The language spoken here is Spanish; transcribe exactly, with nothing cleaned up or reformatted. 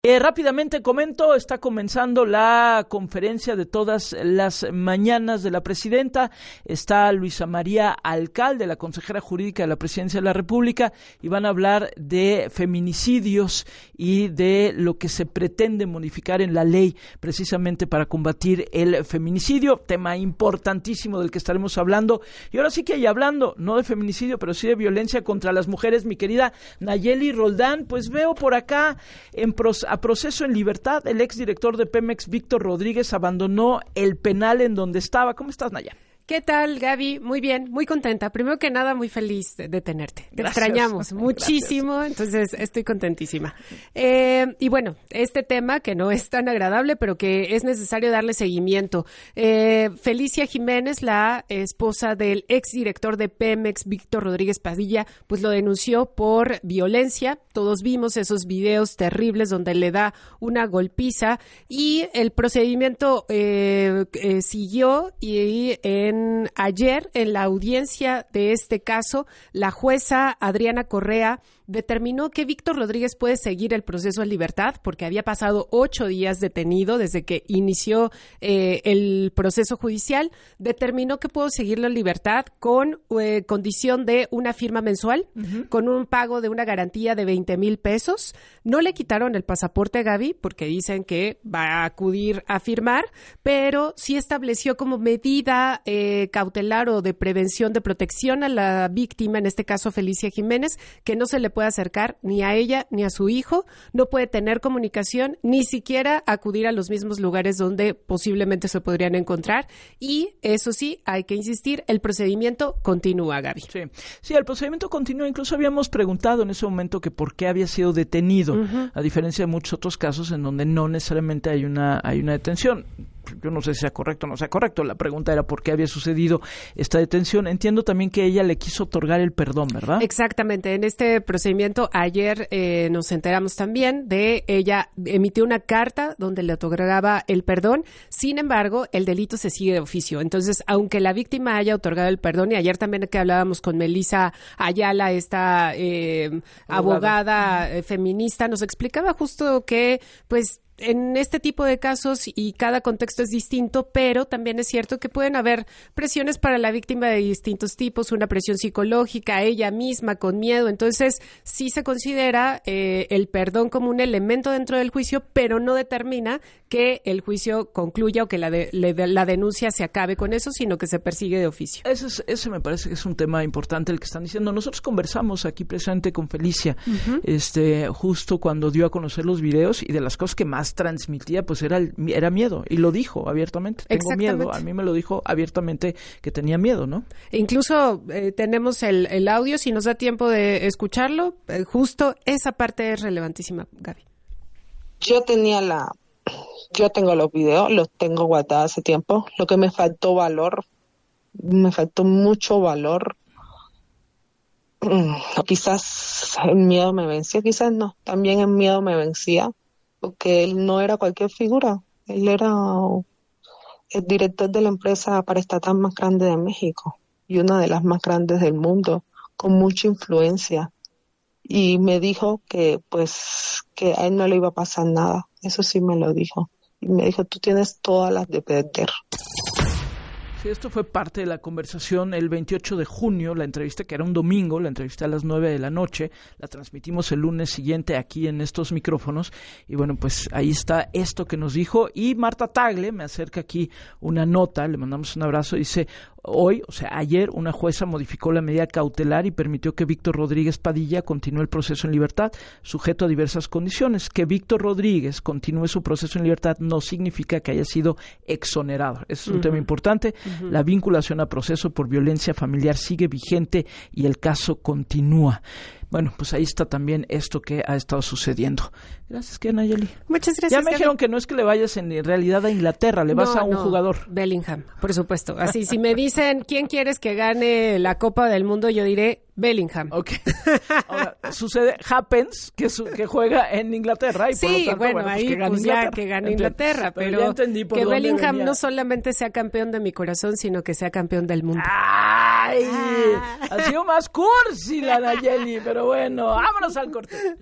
Eh, rápidamente comento, está comenzando la conferencia de todas las mañanas de la presidenta. Está Luisa María Alcalde, la consejera jurídica de la Presidencia de la República, y van a hablar de feminicidios y de lo que se pretende modificar en la ley precisamente para combatir el feminicidio, tema importantísimo del que estaremos hablando. Y ahora sí que hay hablando, no de feminicidio, pero sí de violencia contra las mujeres, mi querida Nayeli Roldán. Pues veo por acá en pros a proceso en libertad, el exdirector de Pemex, Víctor Rodríguez, abandonó el penal en donde estaba. ¿Cómo estás, Naya? ¿Qué tal, Gaby? Muy bien, muy contenta. Primero que nada, muy feliz de, de tenerte. Te Gracias. Extrañamos muchísimo, Gracias. Entonces estoy contentísima. Eh, y bueno, este tema que no es tan agradable, pero que es necesario darle seguimiento. Eh, Felicia Jiménez, la esposa del exdirector de Pemex, Víctor Rodríguez Padilla, pues lo denunció por violencia. Todos vimos esos videos terribles donde le da una golpiza y el procedimiento eh, eh, siguió y en ayer, en la audiencia de este caso, la jueza Adriana Correa determinó que Víctor Rodríguez puede seguir el proceso en libertad porque había pasado ocho días detenido desde que inició eh, el proceso judicial. Determinó que puedo seguirlo en libertad con eh, condición de una firma mensual, uh-huh. con un pago de una garantía de veinte mil pesos. No le quitaron el pasaporte a Gaby porque dicen que va a acudir a firmar, pero sí estableció como medida eh, cautelar o de prevención, de protección a la víctima, en este caso Felicia Jiménez, que no se le puede acercar ni a ella ni a su hijo, no puede tener comunicación, ni siquiera acudir a los mismos lugares donde posiblemente se podrían encontrar. Y eso sí, hay que insistir, el procedimiento continúa, Gaby. Sí, sí, el procedimiento continúa. Incluso habíamos preguntado en ese momento que por qué había sido detenido, uh-huh. a diferencia de muchos otros casos en donde no necesariamente hay una, hay una detención. Yo no sé si sea correcto o no sea correcto. La pregunta era por qué había sucedido esta detención. Entiendo también que ella le quiso otorgar el perdón, ¿verdad? Exactamente. En este procedimiento, ayer eh, nos enteramos también de ella emitió una carta donde le otorgaba el perdón. Sin embargo, el delito se sigue de oficio. Entonces, aunque la víctima haya otorgado el perdón, y ayer también que hablábamos con Melissa Ayala, esta eh, abogada, abogada eh, feminista, nos explicaba justo que, pues, en este tipo de casos y cada contexto es distinto, pero también es cierto que pueden haber presiones para la víctima de distintos tipos, una presión psicológica, ella misma con miedo. Entonces, sí se considera eh, el perdón como un elemento dentro del juicio, pero no determina que el juicio concluya o que la, de, le, la denuncia se acabe con eso, sino que se persigue de oficio. Ese, es, ese me parece que es un tema importante el que están diciendo. Nosotros conversamos aquí presente con Felicia, uh-huh. este, justo cuando dio a conocer los videos, y de las cosas que más transmitía pues era el, era miedo, y lo dijo abiertamente. Tengo miedo, a mí me lo dijo abiertamente que tenía miedo, ¿no? Incluso eh, tenemos el, el audio, si nos da tiempo de escucharlo, eh, justo esa parte es relevantísima, Gaby. Yo tenía la, yo tengo los videos, los tengo guardados hace tiempo. Lo que me faltó valor, me faltó mucho valor. O quizás el miedo me vencía, quizás no, también el miedo me vencía. Porque él no era cualquier figura, él era el director de la empresa paraestatal más grande de México y una de las más grandes del mundo, con mucha influencia. Y me dijo que pues que a él no le iba a pasar nada, eso sí me lo dijo. Y me dijo, tú tienes todas las de perder. Sí, esto fue parte de la conversación el veintiocho de junio, la entrevista que era un domingo, la entrevista a las nueve de la noche, la transmitimos el lunes siguiente aquí en estos micrófonos, y bueno, pues ahí está esto que nos dijo. Y Marta Tagle me acerca aquí una nota, le mandamos un abrazo, dice: hoy, o sea, ayer, una jueza modificó la medida cautelar y permitió que Víctor Rodríguez Padilla continúe el proceso en libertad, sujeto a diversas condiciones. Que Víctor Rodríguez continúe su proceso en libertad no significa que haya sido exonerado. Ese es un uh-huh. tema importante. Uh-huh. La vinculación a proceso por violencia familiar sigue vigente y el caso continúa. Bueno, pues ahí está también esto que ha estado sucediendo. Gracias, ¿qué, Nayeli? Muchas gracias. Ya me dijeron que no es que le vayas en realidad a Inglaterra, le vas no, a un no, jugador. Bellingham, por supuesto. Así, si me dicen, ¿quién quieres que gane la Copa del Mundo? Yo diré Bellingham. Ok. Ahora, sucede, happens, que, su, que juega en Inglaterra. Y sí, por lo tanto, bueno, bueno, pues ahí que gane pues Inglaterra. ya que gane Inglaterra, pero, pero ya entendí por que dónde Bellingham venía. No solamente sea campeón de mi corazón, sino que sea campeón del mundo. ¡Ay! Ah. Ha sido más cursi la Nayeli, pero bueno, vámonos al corte.